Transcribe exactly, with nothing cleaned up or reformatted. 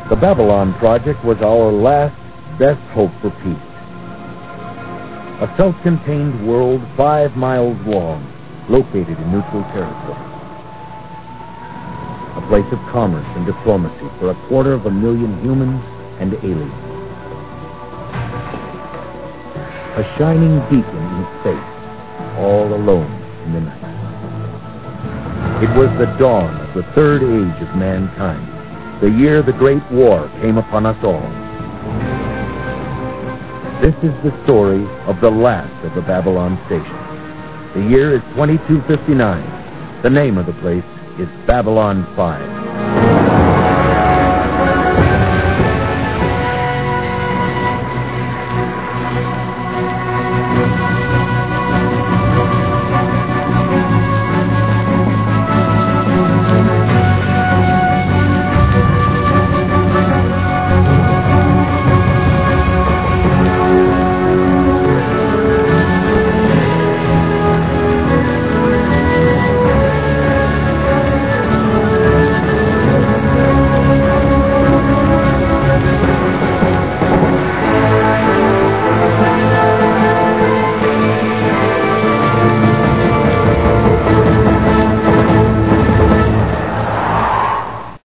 The Babylon Project was our last best hope for peace. A self-contained world five miles long, located in neutral territory. A place of commerce and diplomacy for a quarter of a million humans and aliens. A shining beacon in space, all alone in the night. It was the dawn of the third age of mankind, the year the Great War came upon us all. This is the story of the last of the Babylon stations. The year is twenty-two fifty-nine. The name of the place is Babylon five.